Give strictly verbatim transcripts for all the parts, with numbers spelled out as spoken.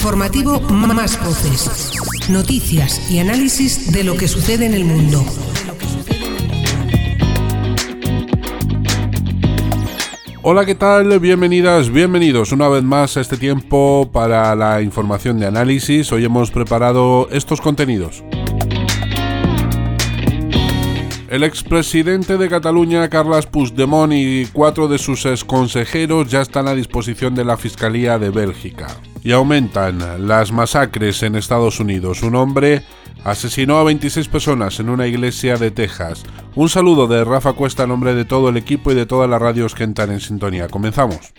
informativo Más Voces. Noticias y análisis de lo que sucede en el mundo. Hola, ¿qué tal? Bienvenidas, bienvenidos una vez más a este tiempo para la información de análisis. Hoy hemos preparado estos contenidos. El expresidente de Cataluña, Carles Puigdemont, y cuatro de sus exconsejeros ya están a disposición de la Fiscalía de Bélgica. Y aumentan las masacres en Estados Unidos. Un hombre asesinó a veintiséis personas en una iglesia de Texas. Un saludo de Rafa Cuesta en nombre de todo el equipo y de todas las radios que entran en sintonía. Comenzamos.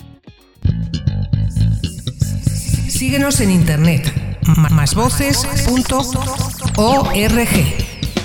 Síguenos en internet, más voces punto org.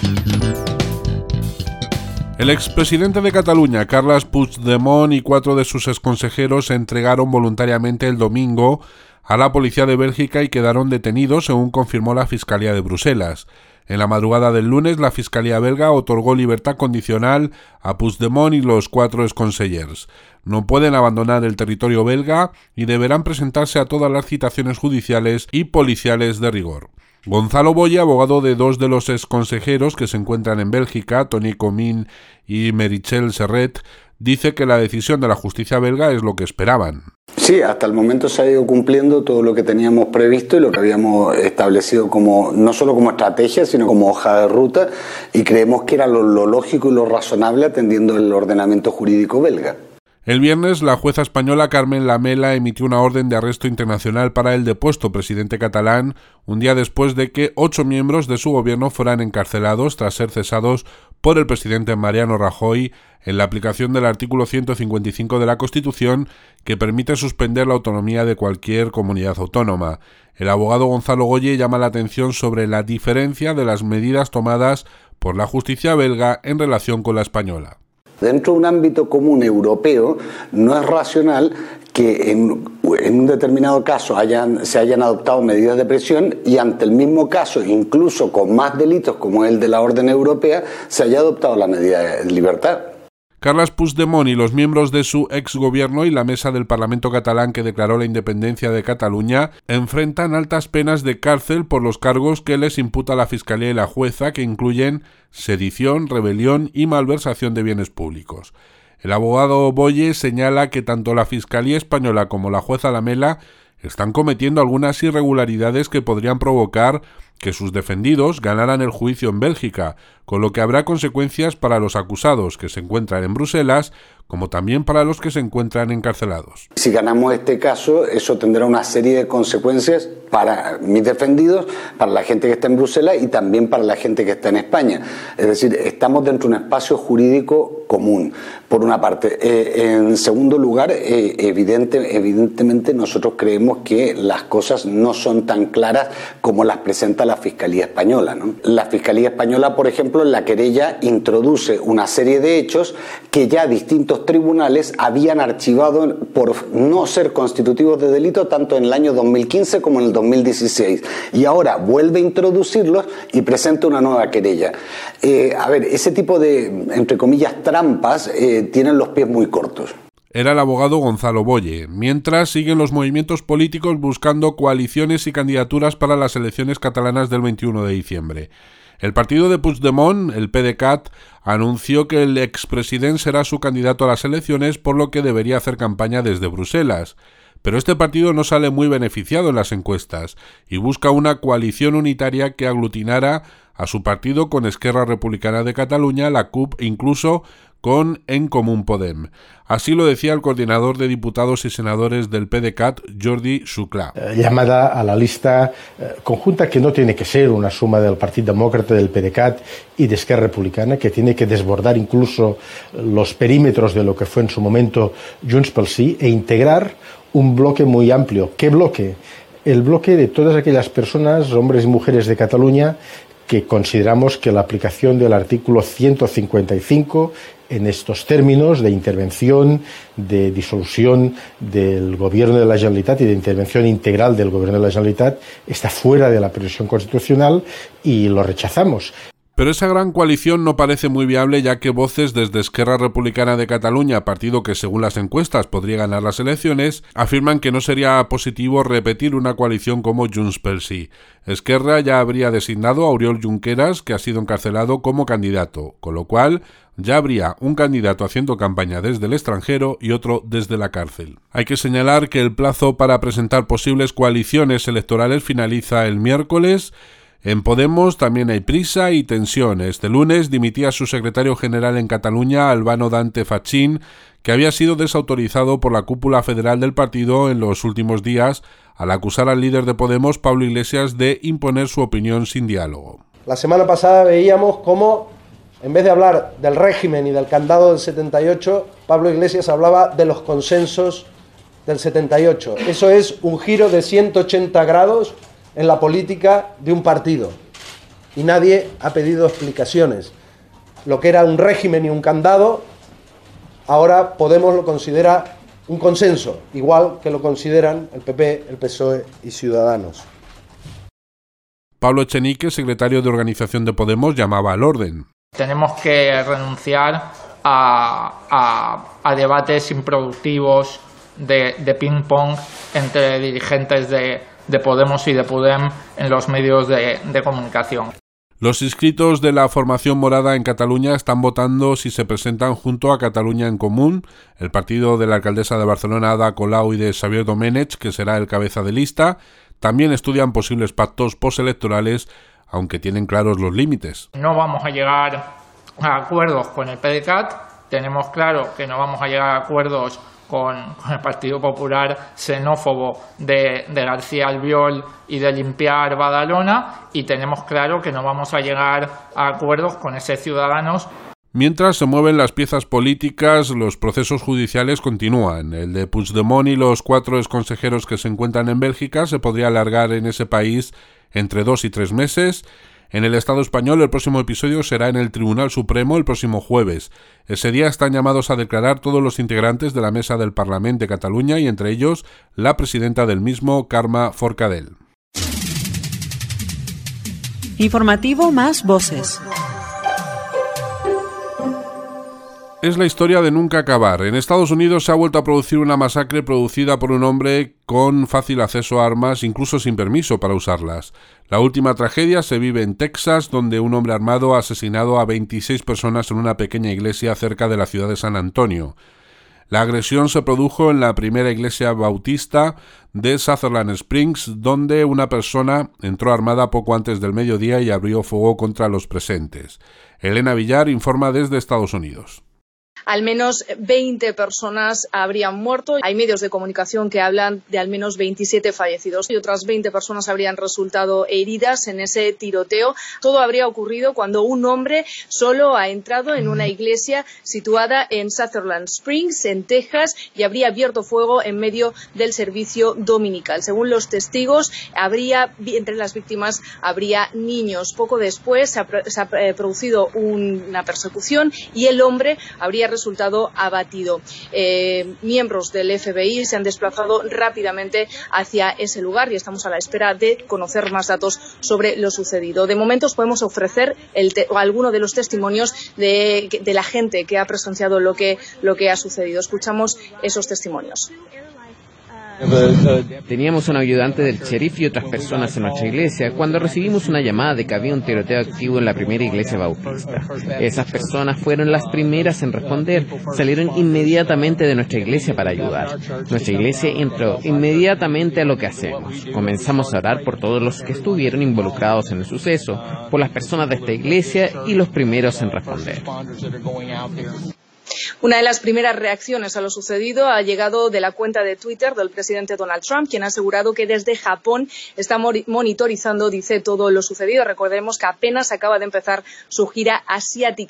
El expresidente de Cataluña, Carles Puigdemont, y cuatro de sus exconsejeros se entregaron voluntariamente el domingo a la policía de Bélgica y quedaron detenidos, según confirmó la Fiscalía de Bruselas. En la madrugada del lunes, la Fiscalía belga otorgó libertad condicional a Puigdemont y los cuatro exconsellers. No pueden abandonar el territorio belga y deberán presentarse a todas las citaciones judiciales y policiales de rigor. Gonzalo Boye, abogado de dos de los exconsejeros que se encuentran en Bélgica, Tony Comín y Meritxell Serret, dice que la decisión de la justicia belga es lo que esperaban. Sí, hasta el momento se ha ido cumpliendo todo lo que teníamos previsto y lo que habíamos establecido como no solo como estrategia, sino como hoja de ruta, y creemos que era lo, lo lógico y lo razonable atendiendo el ordenamiento jurídico belga. El viernes, la jueza española Carmen Lamela emitió una orden de arresto internacional para el depuesto presidente catalán, un día después de que ocho miembros de su gobierno fueran encarcelados tras ser cesados por el presidente Mariano Rajoy en la aplicación del artículo ciento cincuenta y cinco de la Constitución, que permite suspender la autonomía de cualquier comunidad autónoma. El abogado Gonzalo Boye llama la atención sobre la diferencia de las medidas tomadas por la justicia belga en relación con la española. Dentro de un ámbito común europeo, no es racional que en, en un determinado caso hayan, se hayan adoptado medidas de presión y ante el mismo caso, incluso con más delitos como el de la orden europea, se haya adoptado la medida de libertad. Carles Puigdemont y los miembros de su exgobierno y la mesa del Parlamento catalán que declaró la independencia de Cataluña enfrentan altas penas de cárcel por los cargos que les imputa la Fiscalía y la jueza, que incluyen sedición, rebelión y malversación de bienes públicos. El abogado Boye señala que tanto la Fiscalía española como la jueza Lamela están cometiendo algunas irregularidades que podrían provocar que sus defendidos ganaran el juicio en Bélgica, con lo que habrá consecuencias para los acusados que se encuentran en Bruselas, como también para los que se encuentran encarcelados. Si ganamos este caso, eso tendrá una serie de consecuencias para mis defendidos, para la gente que está en Bruselas y también para la gente que está en España. Es decir, estamos dentro de un espacio jurídico común, por una parte. Eh, en segundo lugar, eh, evidente, evidentemente nosotros creemos que las cosas no son tan claras como las presenta la Fiscalía Española, ¿no? La Fiscalía Española, por ejemplo, en la querella introduce una serie de hechos que ya distintos tribunales habían archivado por no ser constitutivos de delito tanto en el año dos mil quince como en el dos mil dieciséis, y ahora vuelve a introducirlos y presenta una nueva querella. Eh, a ver, ese tipo de, entre comillas, trampas eh, tienen los pies muy cortos. Era el abogado Gonzalo Boye. Mientras, siguen los movimientos políticos buscando coaliciones y candidaturas para las elecciones catalanas del veintiuno de diciembre. El partido de Puigdemont, el P D C A T, anunció que el expresidente será su candidato a las elecciones, por lo que debería hacer campaña desde Bruselas. Pero este partido no sale muy beneficiado en las encuestas y busca una coalición unitaria que aglutinara a su partido con Esquerra Republicana de Cataluña, la C U P e incluso con En Comú Podem. Así lo decía el coordinador de diputados y senadores del P D C A T, Jordi Xuclà. Eh, llamada a la lista eh, conjunta, que no tiene que ser una suma del Partido Demócrata, del P D C A T y de Esquerra Republicana, que tiene que desbordar incluso los perímetros de lo que fue en su momento Junts pel Sí e integrar un bloque muy amplio. ¿Qué bloque? El bloque de todas aquellas personas, hombres y mujeres de Cataluña, que consideramos que la aplicación del artículo ciento cincuenta y cinco en estos términos de intervención, de disolución del Gobierno de la Generalitat y de intervención integral del Gobierno de la Generalitat está fuera de la previsión constitucional y lo rechazamos. Pero esa gran coalición no parece muy viable, ya que voces desde Esquerra Republicana de Cataluña, partido que según las encuestas podría ganar las elecciones, afirman que no sería positivo repetir una coalición como Junts pel Sí. Esquerra ya habría designado a Oriol Junqueras, que ha sido encarcelado como candidato, con lo cual ya habría un candidato haciendo campaña desde el extranjero y otro desde la cárcel. Hay que señalar que el plazo para presentar posibles coaliciones electorales finaliza el miércoles. En Podemos también hay prisa y tensión. Este lunes dimitía su secretario general en Cataluña, Albano Dante Fachín, que había sido desautorizado por la cúpula federal del partido en los últimos días al acusar al líder de Podemos, Pablo Iglesias, de imponer su opinión sin diálogo. La semana pasada veíamos cómo, en vez de hablar del régimen y del candado del setenta y ocho, Pablo Iglesias hablaba de los consensos del setenta y ocho. Eso es un giro de ciento ochenta grados en la política de un partido. Y nadie ha pedido explicaciones. Lo que era un régimen y un candado, ahora Podemos lo considera un consenso, igual que lo consideran el P P, el P S O E y Ciudadanos. Pablo Echenique, secretario de organización de Podemos, llamaba al orden. Tenemos que renunciar a, a, a debates improductivos de, de ping-pong entre dirigentes de, de Podemos y de Podem en los medios de, de comunicación. Los inscritos de la formación morada en Cataluña están votando si se presentan junto a Cataluña en Común, el partido de la alcaldesa de Barcelona, Ada Colau, y de Xavier Domènech, que será el cabeza de lista. También estudian posibles pactos postelectorales, aunque tienen claros los límites. No vamos a llegar a acuerdos con el PDeCAT, tenemos claro que no vamos a llegar a acuerdos con, con el Partido Popular xenófobo de, de García Albiol y de limpiar Badalona, y tenemos claro que no vamos a llegar a acuerdos con ese Ciudadanos. Mientras se mueven las piezas políticas, los procesos judiciales continúan. El de Puigdemont y los cuatro exconsejeros que se encuentran en Bélgica se podría alargar en ese país entre dos y tres meses. En el Estado español, el próximo episodio será en el Tribunal Supremo el próximo jueves. Ese día están llamados a declarar todos los integrantes de la mesa del Parlament de Cataluña y entre ellos la presidenta del mismo, Carme Forcadell. Informativo Más Voces. Es la historia de nunca acabar. En Estados Unidos se ha vuelto a producir una masacre producida por un hombre con fácil acceso a armas, incluso sin permiso para usarlas. La última tragedia se vive en Texas, donde un hombre armado ha asesinado a veintiséis personas en una pequeña iglesia cerca de la ciudad de San Antonio. La agresión se produjo en la primera iglesia bautista de Sutherland Springs, donde una persona entró armada poco antes del mediodía y abrió fuego contra los presentes. Elena Villar informa desde Estados Unidos. Al menos veinte personas habrían muerto. Hay medios de comunicación que hablan de al menos veintisiete fallecidos y otras veinte personas habrían resultado heridas en ese tiroteo. Todo habría ocurrido cuando un hombre solo ha entrado en una iglesia situada en Sutherland Springs, en Texas, y habría abierto fuego en medio del servicio dominical. Según los testigos, habría entre las víctimas habría niños. Poco después se ha, se ha producido una persecución y el hombre habría resultado abatido. Eh, miembros del F B I se han desplazado rápidamente hacia ese lugar y estamos a la espera de conocer más datos sobre lo sucedido. De momento os podemos ofrecer el te- alguno de los testimonios de, de la gente que ha presenciado lo que, lo que ha sucedido. Escuchamos esos testimonios. Teníamos un ayudante del sheriff y otras personas en nuestra iglesia cuando recibimos una llamada de que había un tiroteo activo en la primera iglesia bautista. Esas personas fueron las primeras en responder, salieron inmediatamente de nuestra iglesia para ayudar. Nuestra iglesia entró inmediatamente a lo que hacemos. Comenzamos a orar por todos los que estuvieron involucrados en el suceso, por las personas de esta iglesia y los primeros en responder. Una de las primeras reacciones a lo sucedido ha llegado de la cuenta de Twitter del presidente Donald Trump, quien ha asegurado que desde Japón está monitorizando, dice, todo lo sucedido. Recordemos que apenas acaba de empezar su gira asiática.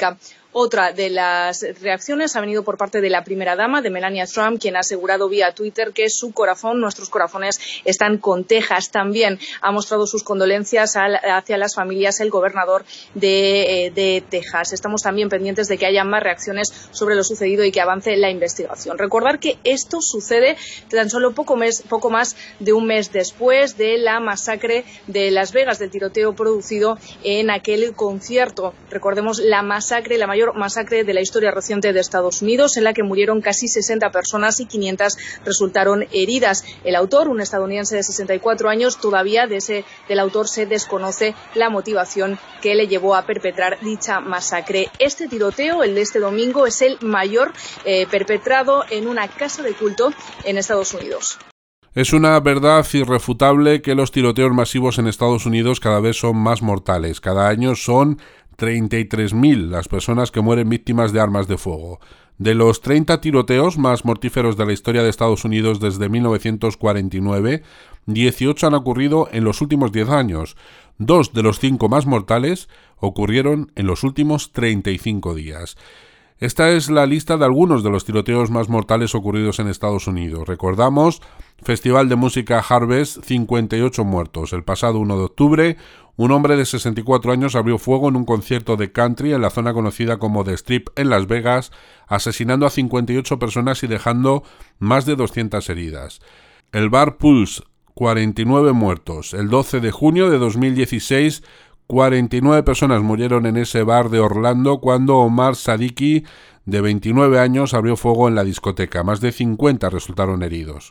Otra de las reacciones ha venido por parte de la primera dama, de Melania Trump, quien ha asegurado vía Twitter que su corazón, nuestros corazones, están con Texas. También ha mostrado sus condolencias al, hacia las familias el gobernador de, eh, de Texas. Estamos también pendientes de que haya más reacciones sobre lo sucedido y que avance la investigación. Recordar que esto sucede tan solo poco, mes, poco más de un mes después de la masacre de Las Vegas, del tiroteo producido en aquel concierto. Recordemos la masacre, la mayor masacre de la historia reciente de Estados Unidos, en la que murieron casi sesenta personas y quinientas resultaron heridas. El autor, un estadounidense de sesenta y cuatro años, todavía de ese, del autor se desconoce la motivación que le llevó a perpetrar dicha masacre. Este tiroteo, el de este domingo, es el mayor eh, perpetrado en una casa de culto en Estados Unidos. Es una verdad irrefutable que los tiroteos masivos en Estados Unidos cada vez son más mortales. Cada año son treinta y tres mil las personas que mueren víctimas de armas de fuego. De los treinta tiroteos más mortíferos de la historia de Estados Unidos desde mil novecientos cuarenta y nueve, dieciocho han ocurrido en los últimos diez años. Dos de los cinco más mortales ocurrieron en los últimos treinta y cinco días. Esta es la lista de algunos de los tiroteos más mortales ocurridos en Estados Unidos. Recordamos, Festival de Música Harvest, cincuenta y ocho muertos. El pasado uno de octubre, un hombre de sesenta y cuatro años abrió fuego en un concierto de country en la zona conocida como The Strip en Las Vegas, asesinando a cincuenta y ocho personas y dejando más de doscientas heridas. El bar Pulse, cuarenta y nueve muertos. El doce de junio de dos mil dieciséis, cuarenta y nueve personas murieron en ese bar de Orlando cuando Omar Sadiki, de veintinueve años, abrió fuego en la discoteca. Más de cincuenta resultaron heridos.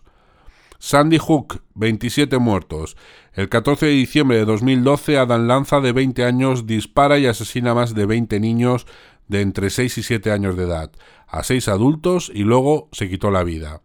Sandy Hook, veintisiete muertos. El catorce de diciembre de dos mil doce, Adam Lanza, de veinte años, dispara y asesina a más de veinte niños de entre seis y siete años de edad, a seis adultos, y luego se quitó la vida.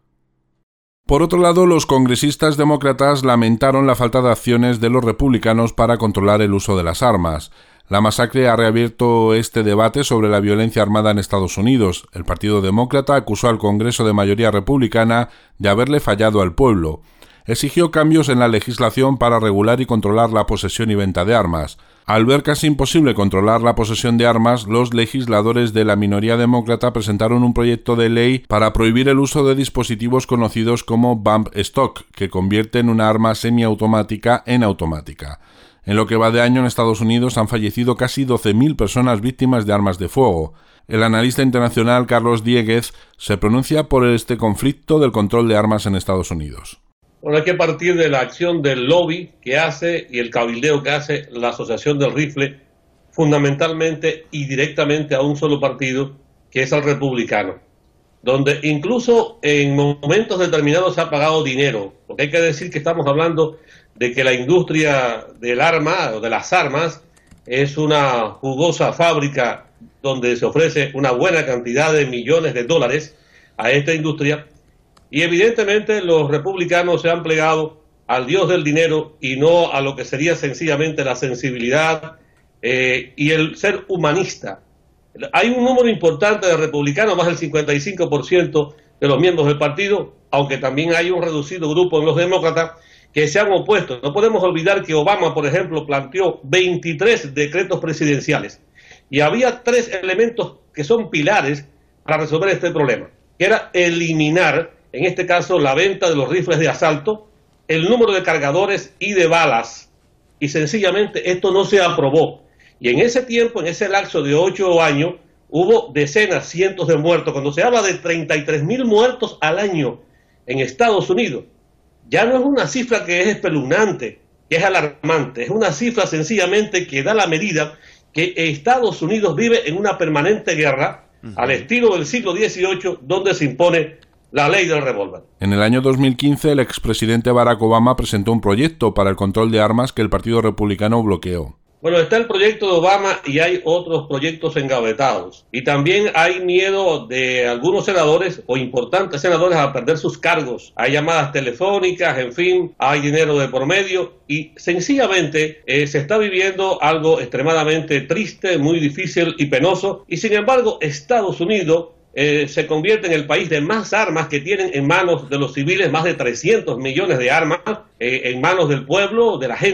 Por otro lado, los congresistas demócratas lamentaron la falta de acciones de los republicanos para controlar el uso de las armas. La masacre ha reabierto este debate sobre la violencia armada en Estados Unidos. El Partido Demócrata acusó al Congreso de mayoría republicana de haberle fallado al pueblo. Exigió cambios en la legislación para regular y controlar la posesión y venta de armas. Al ver casi imposible controlar la posesión de armas, los legisladores de la minoría demócrata presentaron un proyecto de ley para prohibir el uso de dispositivos conocidos como bump stock, que convierten una arma semiautomática en automática. En lo que va de año en Estados Unidos han fallecido casi doce mil personas víctimas de armas de fuego. El analista internacional Carlos Dieguez se pronuncia por este conflicto del control de armas en Estados Unidos. Bueno, hay que partir de la acción del lobby que hace y el cabildeo que hace la Asociación del Rifle, fundamentalmente y directamente a un solo partido, que es el republicano, donde incluso en momentos determinados se ha pagado dinero, porque hay que decir que estamos hablando de que la industria del arma o de las armas es una jugosa fábrica donde se ofrece una buena cantidad de millones de dólares a esta industria. Y evidentemente los republicanos se han plegado al dios del dinero y no a lo que sería sencillamente la sensibilidad eh, y el ser humanista. Hay un número importante de republicanos, más del cincuenta y cinco por ciento de los miembros del partido, aunque también hay un reducido grupo en los demócratas que se han opuesto. No podemos olvidar que Obama, por ejemplo, planteó veintitrés decretos presidenciales y había tres elementos que son pilares para resolver este problema, que era eliminar, en este caso, la venta de los rifles de asalto, el número de cargadores y de balas, y sencillamente esto no se aprobó. Y en ese tiempo, en ese lapso de ocho años, hubo decenas, cientos de muertos. Cuando se habla de treinta y tres mil muertos al año en Estados Unidos, ya no es una cifra que es espeluznante, que es alarmante, es una cifra sencillamente que da la medida que Estados Unidos vive en una permanente guerra, uh-huh, al estilo del siglo dieciocho, donde se impone la ley del revólver. En el año dos mil quince, el expresidente Barack Obama presentó un proyecto para el control de armas que el Partido Republicano bloqueó. Bueno, está el proyecto de Obama y hay otros proyectos engavetados. Y también hay miedo de algunos senadores o importantes senadores a perder sus cargos. Hay llamadas telefónicas, en fin, hay dinero de por medio y sencillamente eh, se está viviendo algo extremadamente triste, muy difícil y penoso. Y sin embargo, Estados Unidos Eh, se convierte en el país de más armas que tienen en manos de los civiles, más de trescientos millones de armas eh, en manos del pueblo, de la gente,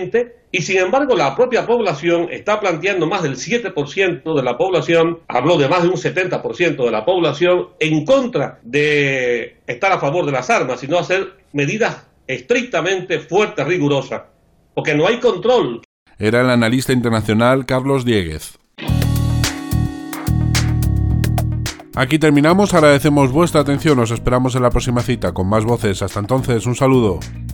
Y sin embargo, la propia población está planteando, más del siete por ciento de la población, habló de más de un setenta por ciento de la población, en contra de estar a favor de las armas, sino hacer medidas estrictamente fuertes, rigurosas, porque no hay control. Era el analista internacional Carlos Dieguez. Aquí terminamos, agradecemos vuestra atención, os esperamos en la próxima cita con más voces. Hasta entonces, un saludo.